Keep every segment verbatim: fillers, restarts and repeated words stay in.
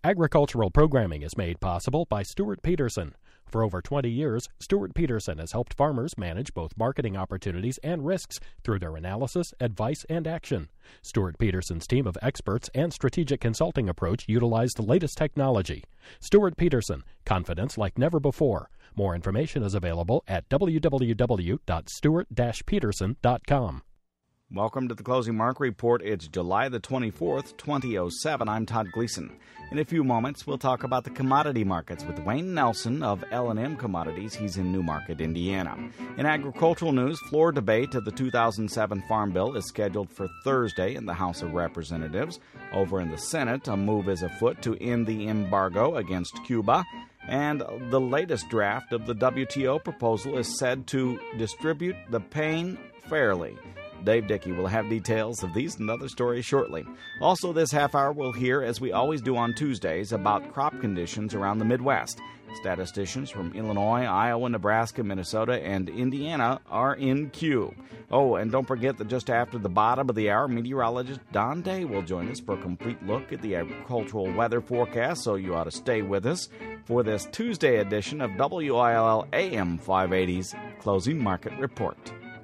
Agricultural programming is made possible by Stuart Peterson. For over twenty years, Stuart Peterson has helped farmers manage both marketing opportunities and risks through their analysis, advice, and action. Stuart Peterson's team of experts and strategic consulting approach utilize the latest technology. Stuart Peterson, confidence like never before. More information is available at w w w dot stuart dash peterson dot com. Welcome to the Closing Market Report. It's July the twenty-fourth, twenty oh seven. I'm Todd Gleason. In a few moments, we'll talk about the commodity markets with Wayne Nelson of L and M Commodities. He's in Newmarket, Indiana. In agricultural news, floor debate of the two thousand seven Farm Bill is scheduled for Thursday in the House of Representatives. Over in the Senate, a move is afoot to end the embargo against Cuba. And the latest draft of the W T O proposal is said to distribute the pain fairly. Dave Dickey will have details of these and other stories shortly. Also this half hour we'll hear, as we always do on Tuesdays, about crop conditions around the Midwest. Statisticians from Illinois, Iowa, Nebraska, Minnesota, and Indiana are in queue. Oh, and don't forget that just after the bottom of the hour, meteorologist Don Day will join us for a complete look at the agricultural weather forecast, so you ought to stay with us for this Tuesday edition of W I L L A M five eighty's Closing Market Report.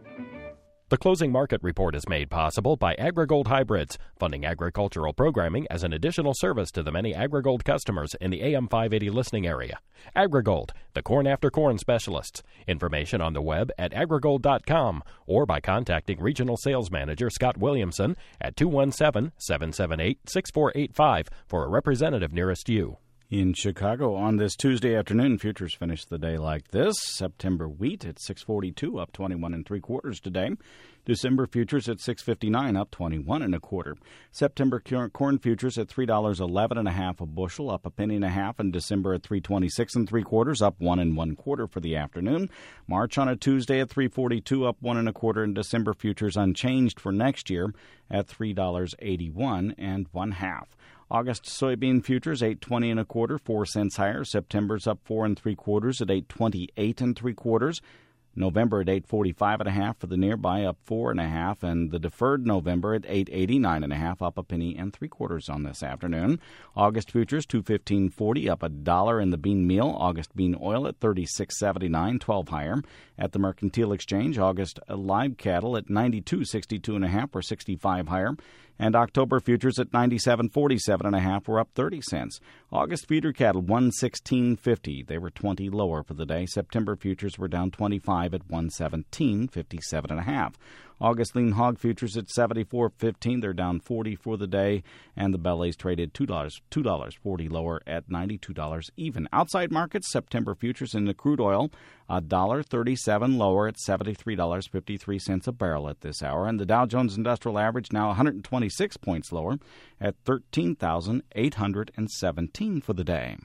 The Closing Market Report is made possible by AgriGold Hybrids, funding agricultural programming as an additional service to the many AgriGold customers in the A M five eighty listening area. AgriGold, the corn after corn specialists. Information on the web at agrigold dot com or by contacting Regional Sales Manager Scott Williamson at two one seven, seven seven eight, six four eight five for a representative nearest you. In Chicago on this Tuesday afternoon, futures finished the day like this. September wheat at six forty-two, up twenty-one and three quarters today. December futures at six fifty-nine, up twenty-one and a quarter. September corn futures at three dollars and eleven and a half a bushel, up a penny and a half. And December at three twenty-six and three quarters, up one and one quarter for the afternoon. March on a Tuesday at three forty-two, up one and a quarter. And December futures unchanged for next year at three dollars and eighty-one and one half. August soybean futures eight twenty and a quarter, four cents higher. September's up four and three quarters at eight twenty-eight and three quarters. November at eight forty-five and a half for the nearby, up four and a half, and the deferred November at eight eighty-nine and a half, up a penny and three quarters on this afternoon. August futures two fifteen forty, up a dollar in the bean meal. August bean oil at thirty-six seventy-nine, twelve higher. At the Mercantile Exchange, August live cattle at ninety-two sixty-two and a half, or sixty-five higher. And October futures at ninety-seven forty-seven and a half, were up thirty cents. August feeder cattle one sixteen fifty. They were twenty lower for the day. September futures were down twenty-five at one seventeen fifty-seven and a half. August lean hog futures at seventy-four fifteen. They're down forty for the day, and the bellies traded two dollars, two dollars forty lower at ninety-two dollars even. Outside markets, September futures in the crude oil one dollar thirty-seven lower at seventy-three dollars and fifty-three cents a barrel at this hour, and the Dow Jones Industrial Average now one hundred twenty-six points lower at thirteen thousand eight hundred seventeen for the day.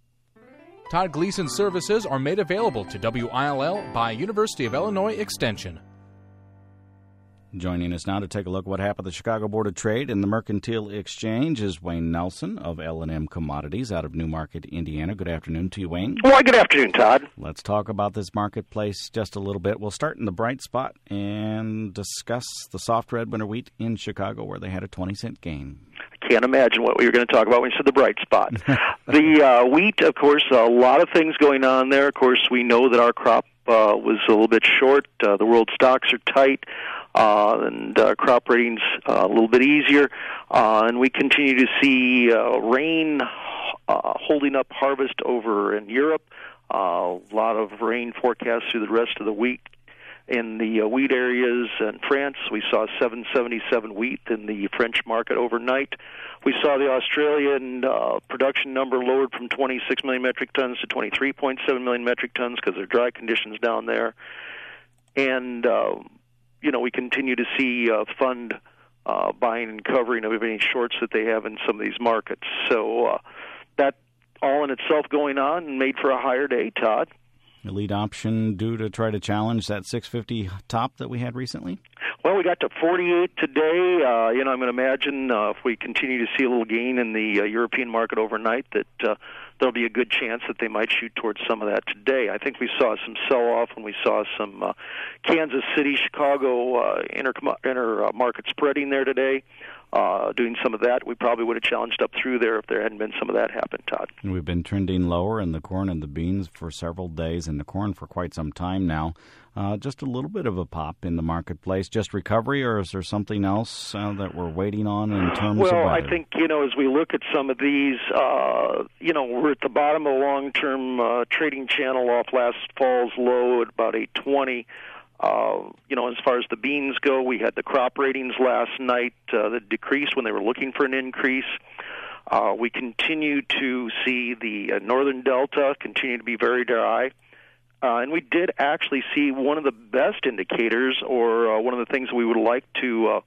Todd Gleason services are made available to W I L L by University of Illinois Extension. Joining us now to take a look at what happened at the Chicago Board of Trade and the Mercantile Exchange is Wayne Nelson of L and M Commodities out of Newmarket, Indiana. Good afternoon to you, Wayne. Well, good afternoon, Todd. Let's talk about this marketplace just a little bit. We'll start in the bright spot and discuss the soft red winter wheat in Chicago, where they had a twenty cent gain. I can't imagine what we were going to talk about when you said the bright spot. the uh, wheat, of course, a lot of things going on there. Of course, we know that our crop uh, was a little bit short. Uh, the world stocks are tight. Uh, and uh, crop ratings uh, a little bit easier, uh, and we continue to see uh, rain uh, holding up harvest over in Europe. Uh, a lot of rain forecast through the rest of the week in the uh, wheat areas in France. We saw seven seventy-seven wheat in the French market overnight. We saw the Australian uh, production number lowered from twenty-six million metric tons to twenty-three point seven million metric tons because of dry conditions down there. And uh, you know, we continue to see uh, fund uh, buying and covering of any shorts that they have in some of these markets. So uh, that all in itself going on and made for a higher day, Todd. Elite option due to try to challenge that six fifty top that we had recently? Well, we got to forty-eight today. Uh, you know, I'm going to imagine uh, if we continue to see a little gain in the uh, European market overnight, that uh, there'll be a good chance that they might shoot towards some of that today. I think we saw some sell-off when we saw some uh, Kansas City, Chicago uh, inter, inter uh, market spreading there today. uh, doing some of that, we probably would have challenged up through there if there hadn't been some of that happen, Todd. We've been trending lower in the corn and the beans for several days, and the corn for quite some time now. Uh, just a little bit of a pop in the marketplace. Just recovery, or is there something else uh, that we're waiting on in terms well, of Well, weather? I think, you know, as we look at some of these, uh, you know, we're at the bottom of a long-term uh, trading channel off last fall's low at about eight twenty. Uh, you know, as far as the beans go, we had the crop ratings last night uh, that decreased when they were looking for an increase. Uh, we continue to see the uh, northern delta continue to be very dry. Uh, and we did actually see one of the best indicators, or uh, one of the things we would like to uh,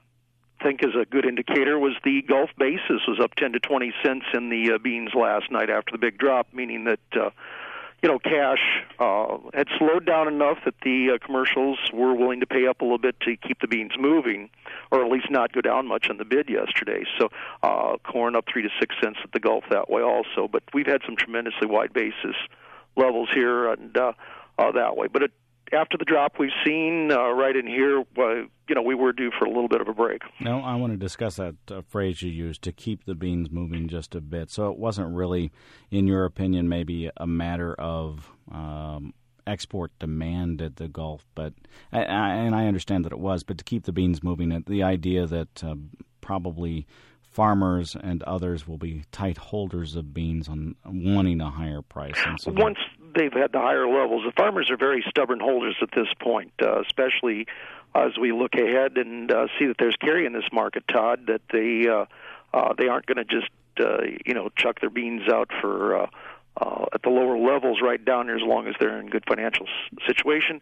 think is a good indicator, was the Gulf basis was up ten to twenty cents in the uh, beans last night after the big drop, meaning that, uh, you know, cash uh, had slowed down enough that the uh, commercials were willing to pay up a little bit to keep the beans moving, or at least not go down much on the bid yesterday. So uh, corn up three to six cents at the Gulf that way also. But we've had some tremendously wide basis levels here and uh, uh, that way. But it, after the drop we've seen uh, right in here, uh, you know, we were due for a little bit of a break. Now, I want to discuss that uh, phrase you used, to keep the beans moving just a bit. So it wasn't really, in your opinion, maybe a matter of um, export demand at the Gulf, but I, I, and I understand that it was, but to keep the beans moving, the idea that uh, probably farmers and others will be tight holders of beans on wanting a higher price. And so once they've had the higher levels, the farmers are very stubborn holders at this point, uh, especially as we look ahead and uh, see that there's carry in this market, Todd, that they uh, uh, they aren't going to just uh, you know chuck their beans out for uh, uh, at the lower levels right down here as long as they're in good financial s- situation.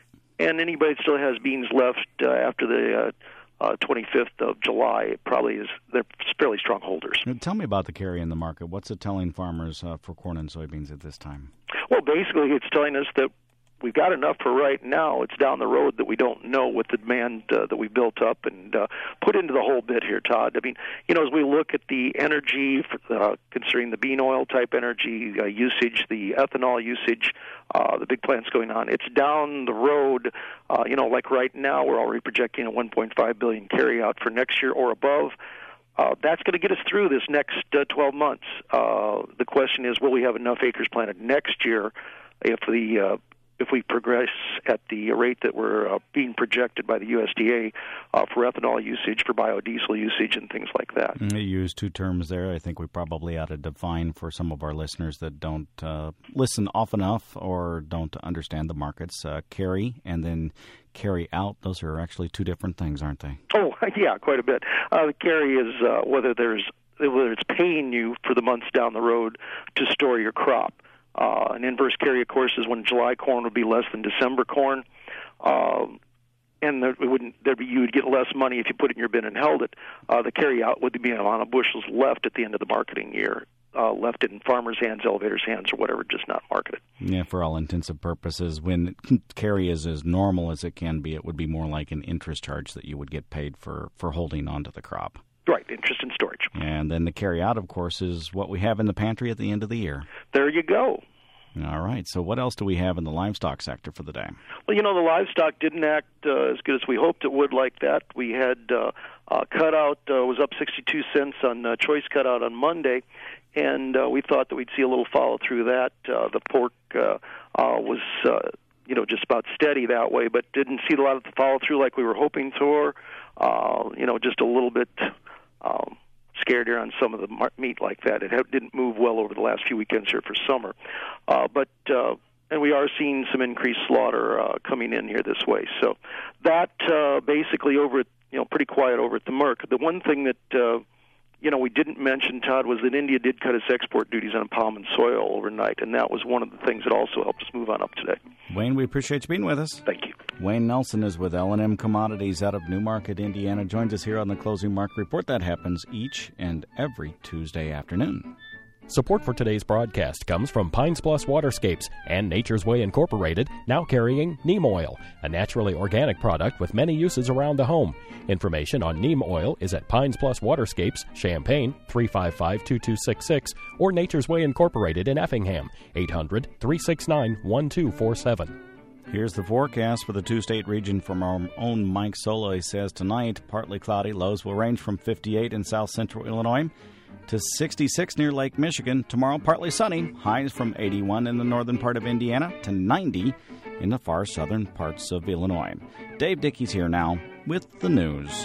And anybody that still has beans left uh, after the uh, Uh, twenty-fifth of July, it probably is, they're fairly strong holders. Now, tell me about the carry in the market. What's it telling farmers uh, for corn and soybeans at this time? Well, basically, it's telling us that we've got enough for right now. It's down the road that we don't know with the demand uh, that we built up and uh, put into the whole bit here, Todd. I mean, you know, as we look at the energy, uh, considering the bean oil type energy uh, usage, the ethanol usage, uh, the big plants going on, it's down the road. Uh, you know, like right now, we're already projecting a one point five billion carry out for next year or above. Uh, that's going to get us through this next uh, twelve months. Uh, the question is, will we have enough acres planted next year if the uh, if we progress at the rate that we're uh, being projected by the U S D A uh, for ethanol usage, for biodiesel usage, and things like that. You used two terms there I think we probably ought to define for some of our listeners that don't uh, listen often enough or don't understand the markets. Uh, carry and then carry out, those are actually two different things, aren't they? Oh, yeah, quite a bit. Uh, the carry is uh, whether there's whether it's paying you for the months down the road to store your crop. Uh, an inverse carry, of course, is when July corn would be less than December corn, um, and there, it wouldn't, there'd be, you would get less money if you put it in your bin and held it. Uh, the carry out would be the amount of bushels left at the end of the marketing year, uh, left in farmers' hands, elevators' hands, or whatever, just not marketed. Yeah, for all intents and purposes, when carry is as normal as it can be, it would be more like an interest charge that you would get paid for, for holding onto the crop. Right, interest and storage. And then the carry out, of course, is what we have in the pantry at the end of the year. There you go. All right. So what else do we have in the livestock sector for the day? Well, you know, the livestock didn't act uh, as good as we hoped it would like that. We had uh, uh, cutout uh, was up sixty-two cents on uh, choice cutout on Monday, and uh, we thought that we'd see a little follow through that. Uh, the pork uh, uh, was, uh, you know, just about steady that way, but didn't see a lot of the follow through like we were hoping for. Uh, you know, just a little bit um, scared here on some of the meat like that. It didn't move well over the last few weekends here for summer. Uh, but uh, and we are seeing some increased slaughter uh, coming in here this way. So that uh, basically over, at, you know, pretty quiet over at the Merc. The one thing that uh, you know we didn't mention, Todd, was that India did cut its export duties on palm and soil overnight, and that was one of the things that also helped us move on up today. Wayne, we appreciate you being with us. Thank you. Wayne Nelson is with L and M Commodities out of Newmarket, Indiana. Joins us here on the Closing Market Report. That happens each and every Tuesday afternoon. Support for today's broadcast comes from Pines Plus Waterscapes and Nature's Way Incorporated, now carrying neem oil, a naturally organic product with many uses around the home. Information on neem oil is at Pines Plus Waterscapes, Champaign, three five five, two two six six, or Nature's Way Incorporated in Effingham, eight hundred, three six nine, one two four seven. Here's the forecast for the two-state region from our own Mike Solo. He says tonight, partly cloudy. Lows will range from fifty-eight in south-central Illinois to sixty-six near Lake Michigan. Tomorrow, partly sunny. Highs from eighty-one in the northern part of Indiana to ninety in the far southern parts of Illinois. Dave Dickey's here now with the news.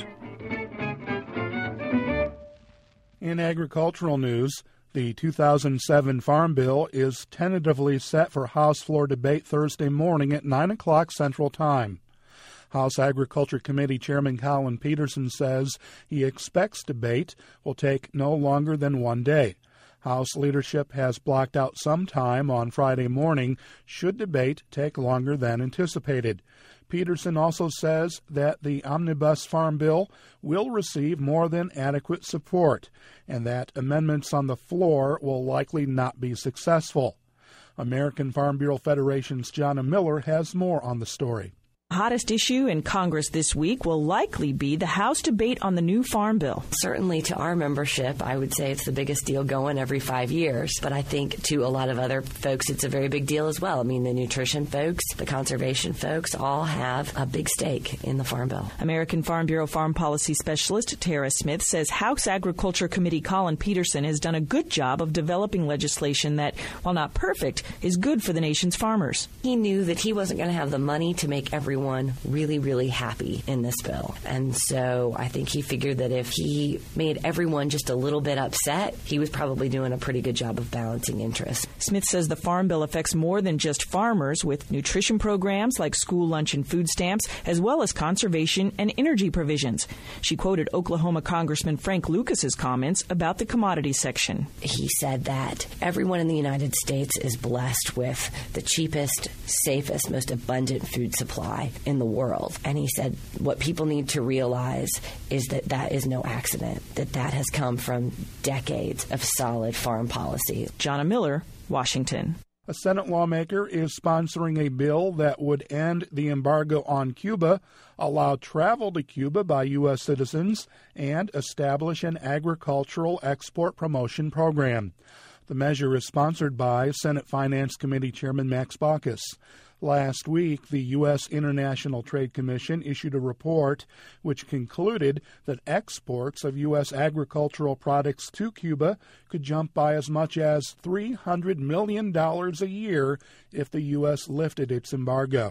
In agricultural news, the two thousand seven Farm Bill is tentatively set for House floor debate Thursday morning at nine o'clock Central Time. House Agriculture Committee Chairman Collin Peterson says he expects debate will take no longer than one day. House leadership has blocked out some time on Friday morning should debate take longer than anticipated. Peterson also says that the Omnibus Farm Bill will receive more than adequate support and that amendments on the floor will likely not be successful. American Farm Bureau Federation's Jonna Miller has more on the story. The hottest issue in Congress this week will likely be the House debate on the new Farm Bill. Certainly to our membership, I would say it's the biggest deal going every five years. But I think to a lot of other folks, it's a very big deal as well. I mean, the nutrition folks, the conservation folks all have a big stake in the Farm Bill. American Farm Bureau Farm Policy Specialist Tara Smith says House Agriculture Committee Collin Peterson has done a good job of developing legislation that, while not perfect, is good for the nation's farmers. He knew that he wasn't going to have the money to make everyone really, really happy in this bill. And so I think he figured that if he made everyone just a little bit upset, he was probably doing a pretty good job of balancing interests. Smith says the Farm Bill affects more than just farmers, with nutrition programs like school lunch and food stamps, as well as conservation and energy provisions. She quoted Oklahoma Congressman Frank Lucas's comments about the commodity section. He said that everyone in the United States is blessed with the cheapest, safest, most abundant food supply in the world. And he said what people need to realize is that that is no accident, that that has come from decades of solid farm policy. Jonna Miller, Washington. A Senate lawmaker is sponsoring a bill that would end the embargo on Cuba, allow travel to Cuba by U S citizens, and establish an agricultural export promotion program. The measure is sponsored by Senate Finance Committee Chairman Max Baucus. Last week, the U S International Trade Commission issued a report which concluded that exports of U S agricultural products to Cuba could jump by as much as three hundred million dollars a year if the U S lifted its embargo.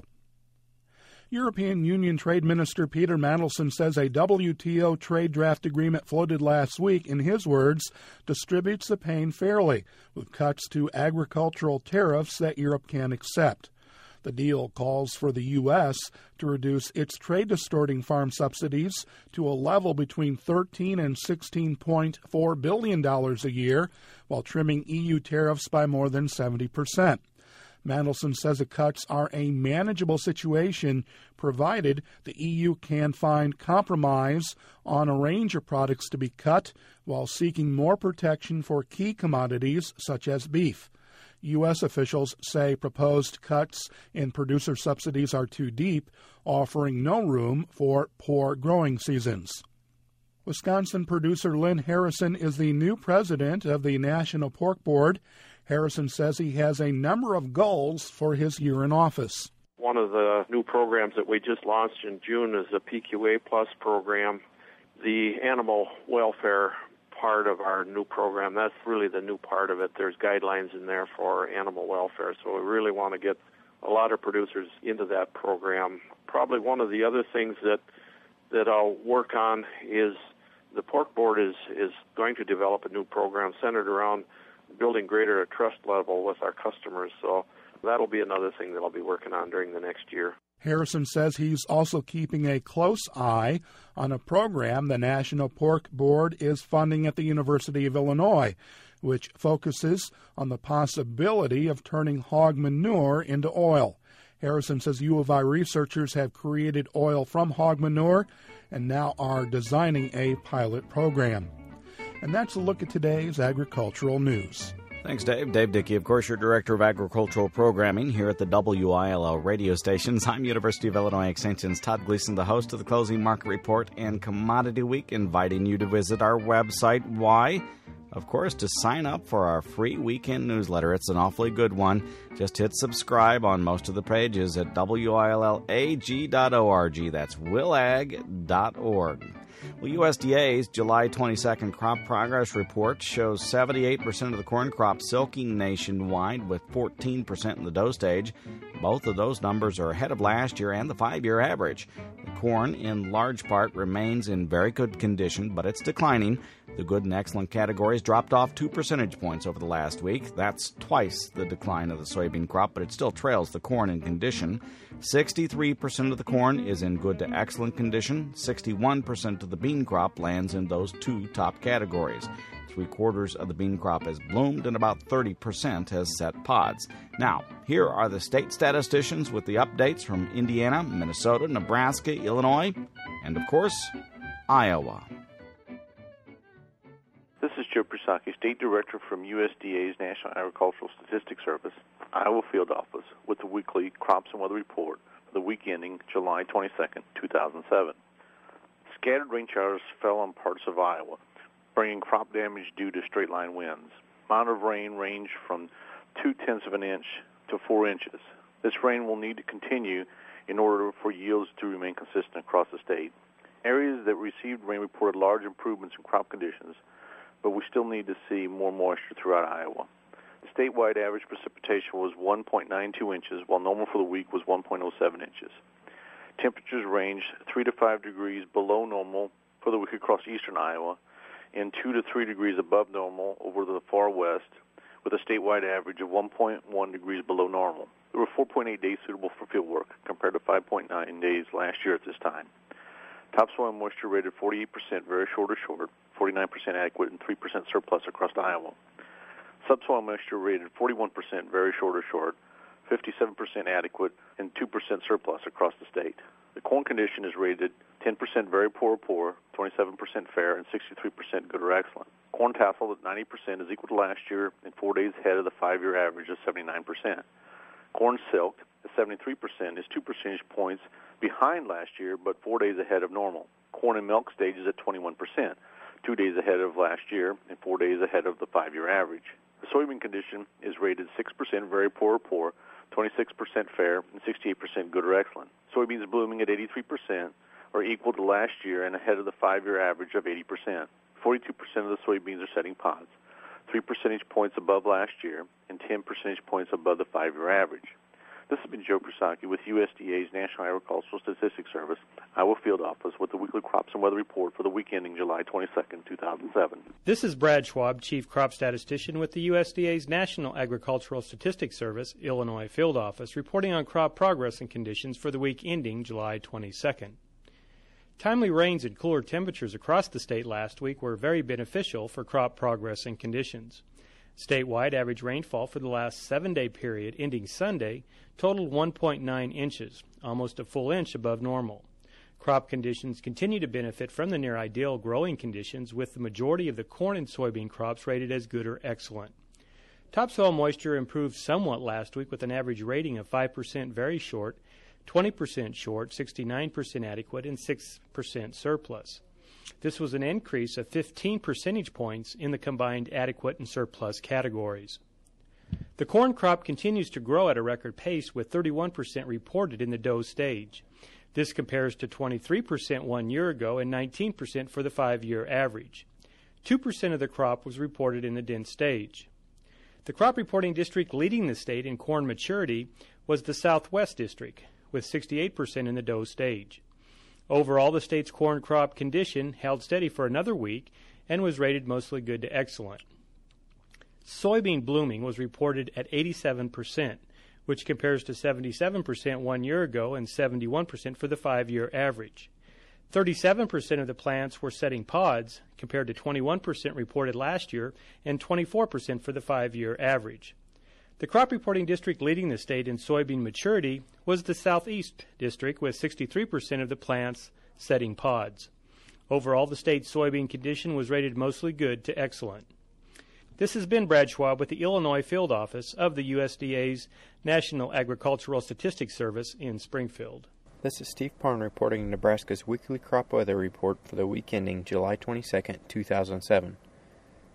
European Union Trade Minister Peter Mandelson says a W T O trade draft agreement floated last week, in his words, distributes the pain fairly, with cuts to agricultural tariffs that Europe can't accept. The deal calls for the U S to reduce its trade-distorting farm subsidies to a level between thirteen and sixteen point four billion dollars a year, while trimming E U tariffs by more than seventy percent. Mandelson says the cuts are a manageable situation, provided the E U can find compromise on a range of products to be cut, while seeking more protection for key commodities such as beef. U S officials say proposed cuts in producer subsidies are too deep, offering no room for poor growing seasons. Wisconsin producer Lynn Harrison is the new president of the National Pork Board. Harrison says he has a number of goals for his year in office. One of the new programs that we just launched in June is the P Q A Plus program. The animal welfare part of our new program, that's really the new part of it. There's guidelines in there for animal welfare, so we really want to get a lot of producers into that program. Probably one of the other things that that I'll work on is the Pork Board is, is going to develop a new program centered around building greater trust level with our customers, so that'll be another thing that I'll be working on during the next year. Harrison says he's also keeping a close eye on a program the National Pork Board is funding at the University of Illinois, which focuses on the possibility of turning hog manure into oil. Harrison says U of I researchers have created oil from hog manure and now are designing a pilot program. And that's a look at today's agricultural news. Thanks, Dave. Dave Dickey, of course, your Director of Agricultural Programming here at the W I L L radio stations. I'm University of Illinois Extension's Todd Gleason, the host of the Closing Market Report and Commodity Week, inviting you to visit our website. Why? of course, to sign up for our free weekend newsletter. It's an awfully good one. Just hit subscribe on most of the pages at W I L L A G dot org. That's willag dot org. Well, U S D A's July twenty-second crop progress report shows seventy-eight percent of the corn crop silking nationwide, with fourteen percent in the dough stage. Both of those numbers are ahead of last year and the five-year average. The corn, in large part, remains in very good condition, but it's declining. The good and excellent categories dropped off two percentage points over the last week. That's twice the decline of the soybean crop, but it still trails the corn in condition. sixty-three percent of the corn is in good to excellent condition. sixty-one percent of the bean crop lands in those two top categories. Three quarters of the bean crop has bloomed and about thirty percent has set pods. Now, here are the state statisticians with the updates from Indiana, Minnesota, Nebraska, Illinois, and, of course, Iowa. This is Joe Prusaki, State Director from U S D A's National Agricultural Statistics Service, Iowa Field Office, with the weekly Crops and Weather Report for the week ending July twenty-second, two thousand seven. Scattered rain showers fell on parts of Iowa, bringing crop damage due to straight-line winds. Amount of rain ranged from two-tenths of an inch to four inches. This rain will need to continue in order for yields to remain consistent across the state. Areas that received rain reported large improvements in crop conditions, but we still need to see more moisture throughout Iowa. The statewide average precipitation was one point nine two inches, while normal for the week was one point oh seven inches. Temperatures ranged three to five degrees below normal for the week across eastern Iowa, and two to three degrees above normal over the far west, with a statewide average of one point one degrees below normal. There were four point eight days suitable for field work, compared to five point nine days last year at this time. Topsoil moisture rated forty-eight percent very short or short, forty-nine percent adequate, and three percent surplus across Iowa. Subsoil moisture rated forty-one percent very short or short, fifty-seven percent adequate, and two percent surplus across the state. The corn condition is rated ten percent very poor or poor, twenty-seven percent fair, and sixty-three percent good or excellent. Corn tassel at ninety percent is equal to last year and four days ahead of the five-year average of seventy-nine percent. Corn silk at seventy-three percent is two percentage points behind last year, but four days ahead of normal. Corn and milk stage is at twenty-one percent, two days ahead of last year and four days ahead of the five-year average. The soybean condition is rated six percent very poor or poor, twenty-six percent fair, and sixty-eight percent good or excellent. Soybeans blooming at eighty-three percent are equal to last year and ahead of the five-year average of eighty percent. forty-two percent of the soybeans are setting pods, three percentage points above last year and ten percentage points above the five-year average. This has been Joe Prusaki with U S D A's National Agricultural Statistics Service, Iowa Field Office, with the weekly Crops and Weather Report for the week ending July twenty-second, two thousand seven. This is Brad Schwab, Chief Crop Statistician with the U S D A's National Agricultural Statistics Service, Illinois Field Office, reporting on crop progress and conditions for the week ending July twenty-second. Timely rains and cooler temperatures across the state last week were very beneficial for crop progress and conditions. Statewide average rainfall for the last seven-day period ending Sunday totaled one point nine inches, almost a full inch above normal. Crop conditions continue to benefit from the near-ideal growing conditions, with the majority of the corn and soybean crops rated as good or excellent. Topsoil moisture improved somewhat last week with an average rating of five percent very short, twenty percent short, sixty-nine percent adequate, and six percent surplus. This was an increase of fifteen percentage points in the combined adequate and surplus categories. The corn crop continues to grow at a record pace, with thirty-one percent reported in the dough stage. This compares to twenty-three percent one year ago and nineteen percent for the five-year average. two percent of the crop was reported in the dense stage. The crop reporting district leading the state in corn maturity was the Southwest District, with sixty-eight percent in the dough stage. Overall, the state's corn crop condition held steady for another week and was rated mostly good to excellent. Soybean blooming was reported at eighty-seven percent, which compares to seventy-seven percent one year ago and seventy-one percent for the five-year average. thirty-seven percent of the plants were setting pods, compared to twenty-one percent reported last year and twenty-four percent for the five-year average. The crop reporting district leading the state in soybean maturity was the Southeast District, with sixty-three percent of the plants setting pods. Overall, the state's soybean condition was rated mostly good to excellent. This has been Brad Schwab with the Illinois Field Office of the U S D A's National Agricultural Statistics Service in Springfield. This is Steve Parn reporting Nebraska's weekly crop weather report for the week ending July twenty-second, two thousand seven.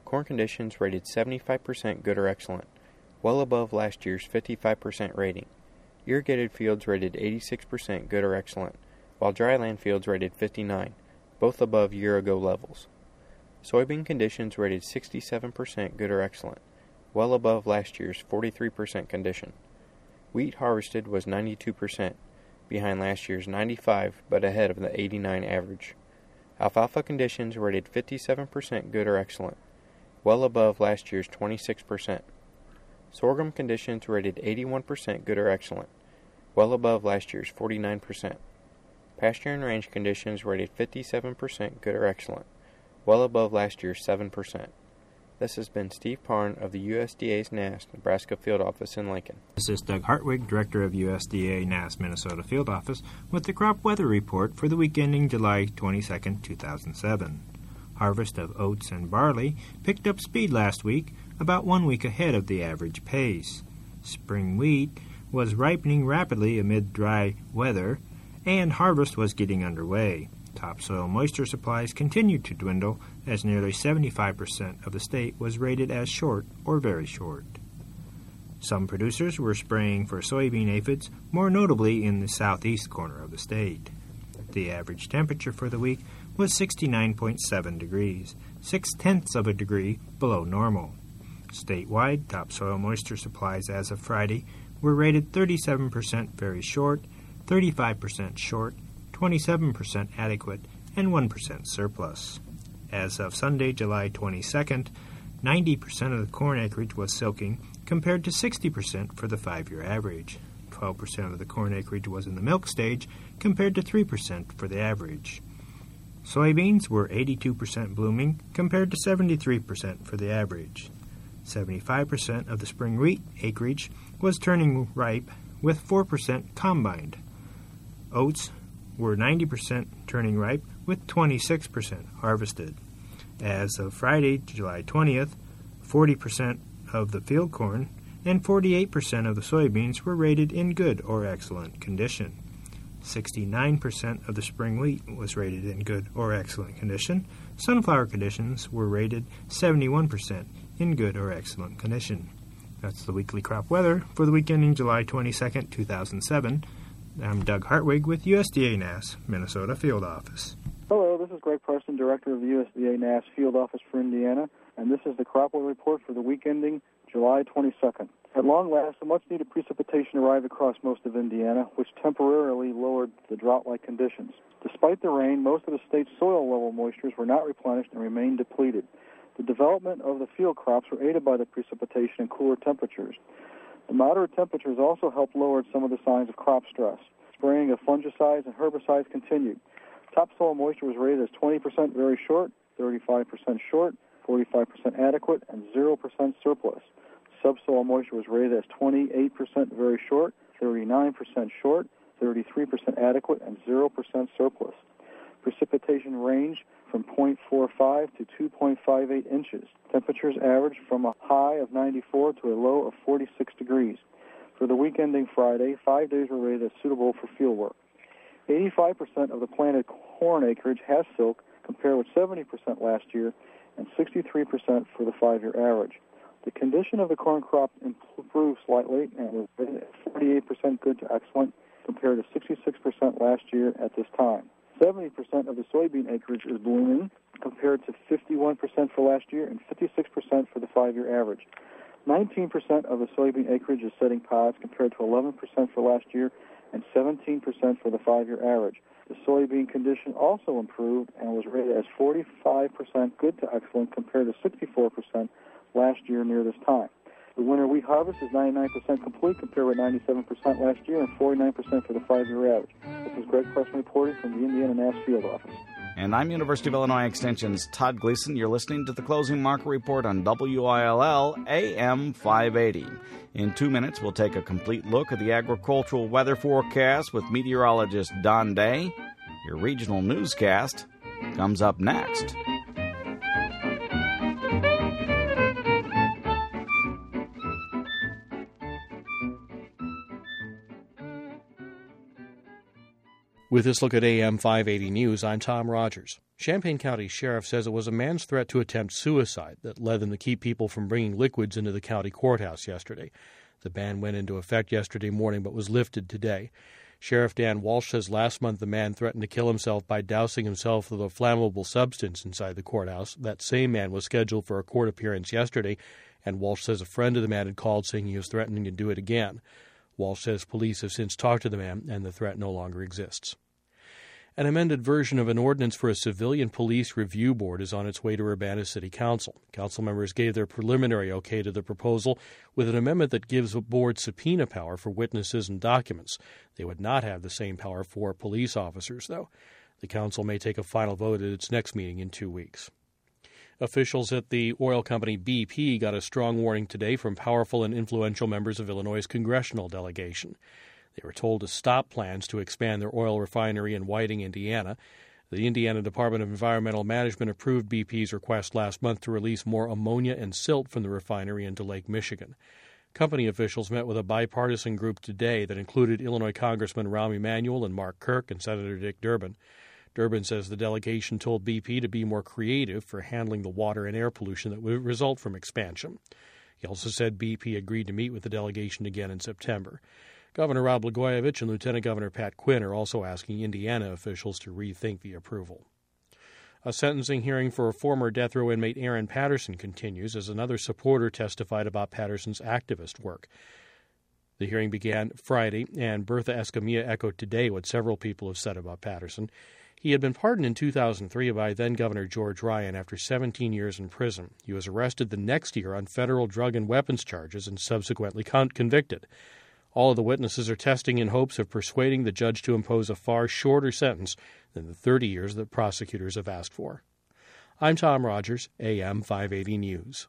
Corn conditions rated seventy-five percent good or excellent, well above last year's fifty-five percent rating. Irrigated fields rated eighty-six percent good or excellent, while dryland fields rated fifty-nine, both above year-ago levels. Soybean conditions rated sixty-seven percent good or excellent, well above last year's forty-three percent condition. Wheat harvested was ninety-two percent, behind last year's ninety-five but ahead of the eighty-nine average. Alfalfa conditions rated fifty-seven percent good or excellent, well above last year's twenty-six percent. Sorghum conditions rated eighty-one percent good or excellent, well above last year's forty-nine percent. Pasture and range conditions rated fifty-seven percent good or excellent, well above last year's seven percent. This has been Steve Parn of the U S D A's N A S Nebraska Field Office in Lincoln. This is Doug Hartwig, Director of U S D A N A S Minnesota Field Office, with the crop weather report for the week ending July twenty-second, two thousand seven. Harvest of oats and barley picked up speed last week, about one week ahead of the average pace. Spring wheat was ripening rapidly amid dry weather, and harvest was getting underway. Topsoil moisture supplies continued to dwindle as nearly seventy-five percent of the state was rated as short or very short. Some producers were spraying for soybean aphids, more notably in the southeast corner of the state. The average temperature for the week was sixty-nine point seven degrees, six-tenths of a degree below normal. Statewide, topsoil moisture supplies as of Friday were rated thirty-seven percent very short, thirty-five percent short, twenty-seven percent adequate, and one percent surplus. As of Sunday, July twenty-second, ninety percent of the corn acreage was silking, compared to sixty percent for the five-year average. twelve percent of the corn acreage was in the milk stage, compared to three percent for the average. Soybeans were eighty-two percent blooming, compared to seventy-three percent for the average. seventy-five percent of the spring wheat acreage was turning ripe, with four percent combined. Oats were ninety percent turning ripe, with twenty-six percent harvested. As of Friday, July twentieth, forty percent of the field corn and forty-eight percent of the soybeans were rated in good or excellent condition. sixty-nine percent of the spring wheat was rated in good or excellent condition. Sunflower conditions were rated seventy-one percent in good or excellent condition. That's the weekly crop weather for the week ending July twenty-second, two thousand seven. I'm Doug Hartwig with U S D A N A S Minnesota Field Office. Hello, this is Greg Preston, Director of the U S D A N A S Field Office for Indiana, and this is the crop weather report for the week ending July twenty-second. At long last, a much-needed precipitation arrived across most of Indiana, which temporarily lowered the drought-like conditions. Despite the rain, most of the state's soil level moistures were not replenished and remained depleted. The development of the field crops were aided by the precipitation and cooler temperatures. The moderate temperatures also helped lower some of the signs of crop stress. Spraying of fungicides and herbicides continued. Topsoil moisture was rated as twenty percent very short, thirty-five percent short, forty-five percent adequate, and zero percent surplus. Subsoil moisture was rated as twenty-eight percent very short, thirty-nine percent short, thirty-three percent adequate, and zero percent surplus. Precipitation ranged from zero point four five to two point five eight inches. Temperatures averaged from a high of ninety-four to a low of forty-six degrees. For the week ending Friday, five days were rated as suitable for field work. eighty-five percent of the planted corn acreage has silk, compared with seventy percent last year and sixty-three percent for the five-year average. The condition of the corn crop improved slightly and was rated at forty-eight percent good to excellent, compared to sixty-six percent last year at this time. seventy percent of the soybean acreage is blooming, compared to fifty-one percent for last year and fifty-six percent for the five-year average. nineteen percent of the soybean acreage is setting pods, compared to eleven percent for last year and seventeen percent for the five-year average. The soybean condition also improved and was rated as forty-five percent good to excellent, compared to sixty-four percent last year near this time. The winter wheat harvest is ninety-nine percent complete, compared with ninety-seven percent last year and forty-nine percent for the five-year average. This is Greg Preston reporting from the Indiana N A S Field Office. And I'm University of Illinois Extension's Todd Gleason. You're listening to the Closing Market Report on W I L L A M five eighty. In two minutes, we'll take a complete look at the agricultural weather forecast with meteorologist Don Day. Your regional newscast comes up next. With this look at A M five eighty News, I'm Tom Rogers. Champaign County Sheriff says it was a man's threat to attempt suicide that led them to keep people from bringing liquids into the county courthouse yesterday. The ban went into effect yesterday morning but was lifted today. Sheriff Dan Walsh says last month the man threatened to kill himself by dousing himself with a flammable substance inside the courthouse. That same man was scheduled for a court appearance yesterday, and Walsh says a friend of the man had called saying he was threatening to do it again. Walsh says police have since talked to the man and the threat no longer exists. An amended version of an ordinance for a civilian police review board is on its way to Urbana City Council. Council members gave their preliminary okay to the proposal with an amendment that gives the board subpoena power for witnesses and documents. They would not have the same power for police officers, though. The council may take a final vote at its next meeting in two weeks. Officials at the oil company B P got a strong warning today from powerful and influential members of Illinois' congressional delegation. They were told to stop plans to expand their oil refinery in Whiting, Indiana. The Indiana Department of Environmental Management approved B P's request last month to release more ammonia and silt from the refinery into Lake Michigan. Company officials met with a bipartisan group today that included Illinois Congressman Rahm Emanuel and Mark Kirk and Senator Dick Durbin. Durbin says the delegation told B P to be more creative for handling the water and air pollution that would result from expansion. He also said B P agreed to meet with the delegation again in September. Governor Rod Blagojevich and Lieutenant Governor Pat Quinn are also asking Indiana officials to rethink the approval. A sentencing hearing for former death row inmate Aaron Patterson continues as another supporter testified about Patterson's activist work. The hearing began Friday, and Bertha Escamilla echoed today what several people have said about Patterson. He had been pardoned in two thousand three by then-Governor George Ryan after seventeen years in prison. He was arrested the next year on federal drug and weapons charges and subsequently con- convicted. All of the witnesses are testing in hopes of persuading the judge to impose a far shorter sentence than the thirty years that prosecutors have asked for. I'm Tom Rogers, A M five eighty News.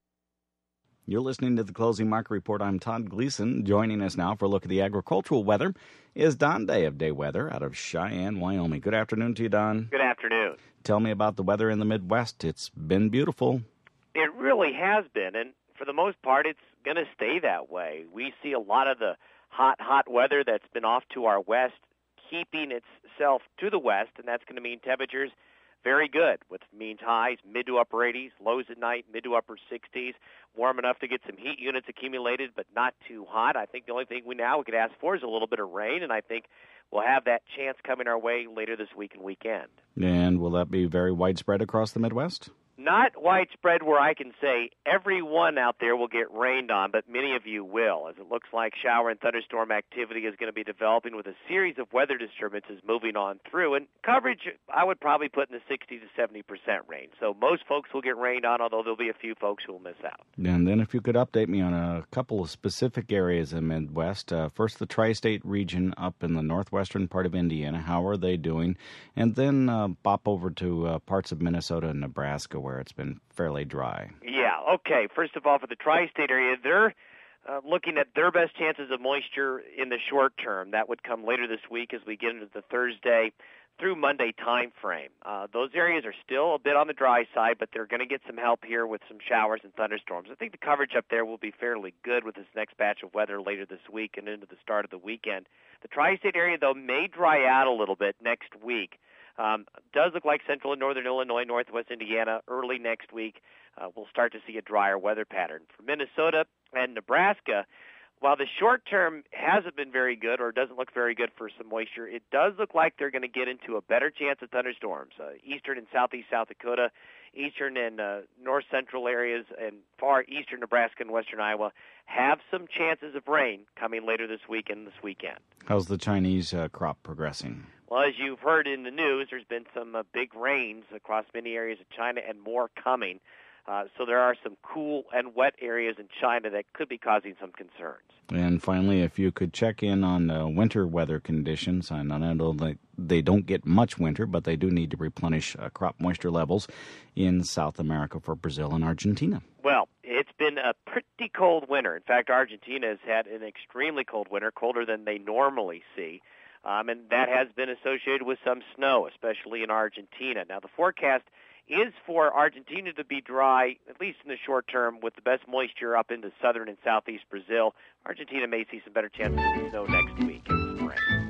You're listening to the Closing Market Report. I'm Todd Gleason. Joining us now for a look at the agricultural weather is Don Day of Day Weather out of Cheyenne, Wyoming. Good afternoon to you, Don. Good afternoon. Tell me about the weather in the Midwest. It's been beautiful. It really has been, and for the most part, it's going to stay that way. We see a lot of the hot, hot weather that's been off to our west keeping itself to the west, and that's going to mean temperatures very good with mean highs, mid to upper eighties, lows at night, mid to upper sixties, warm enough to get some heat units accumulated, but not too hot. I think the only thing we now we could ask for is a little bit of rain, and I think we'll have that chance coming our way later this week and weekend. And will that be very widespread across the Midwest? Not widespread where I can say everyone out there will get rained on, but many of you will, as it looks like shower and thunderstorm activity is going to be developing with a series of weather disturbances moving on through. And coverage, I would probably put in the sixty to seventy percent range. So most folks will get rained on, although there'll be a few folks who will miss out. And then if you could update me on a couple of specific areas in the Midwest. Uh, first, the tri-state region up in the northwestern part of Indiana. How are they doing? And then uh, bop over to uh, parts of Minnesota and Nebraska where it's been fairly dry. Yeah, okay. First of all, for the tri-state area, they're uh, looking at their best chances of moisture in the short term. That would come later this week as we get into the Thursday through Monday time frame. Uh, those areas are still a bit on the dry side, but they're going to get some help here with some showers and thunderstorms. I think the coverage up there will be fairly good with this next batch of weather later this week and into the start of the weekend. The tri-state area, though, may dry out a little bit next week. Um, does look like central and northern Illinois, northwest Indiana, early next week, uh, we'll start to see a drier weather pattern. For Minnesota and Nebraska, while the short term hasn't been very good or doesn't look very good for some moisture, it does look like they're going to get into a better chance of thunderstorms. Uh, eastern and southeast South Dakota, eastern and uh, north central areas, and far eastern Nebraska and western Iowa have some chances of rain coming later this week and this weekend. How's the Chinese uh, crop progressing? Well, as you've heard in the news, there's been some uh, big rains across many areas of China and more coming. Uh, so there are some cool and wet areas in China that could be causing some concerns. And finally, if you could check in on uh, winter weather conditions. I know that they don't get much winter, but they do need to replenish uh, crop moisture levels in South America for Brazil and Argentina. Well, it's been a pretty cold winter. In fact, Argentina has had an extremely cold winter, colder than they normally see. Um, and that has been associated with some snow, especially in Argentina. Now, the forecast is for Argentina to be dry, at least in the short term, with the best moisture up into southern and southeast Brazil. Argentina may see some better chances of snow next week in the spring.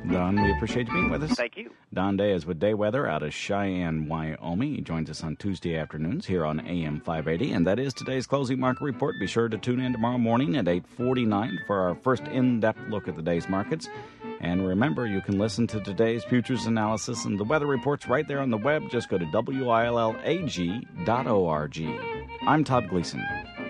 Don, we appreciate you being with us. Thank you. Don Day is with Day Weather out of Cheyenne, Wyoming. He joins us on Tuesday afternoons here on A M five eighty, and that is today's closing market report. Be sure to tune in tomorrow morning at eight forty-nine for our first in-depth look at the day's markets. And remember, you can listen to today's futures analysis and the weather reports right there on the web. Just go to W I L L A G dot org. I'm Todd Gleason.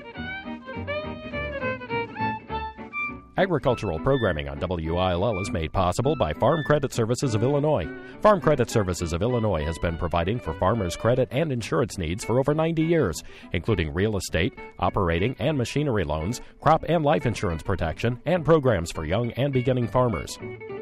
Agricultural programming on W I L L is made possible by Farm Credit Services of Illinois. Farm Credit Services of Illinois has been providing for farmers' credit and insurance needs for over ninety years, including real estate, operating and machinery loans, crop and life insurance protection, and programs for young and beginning farmers.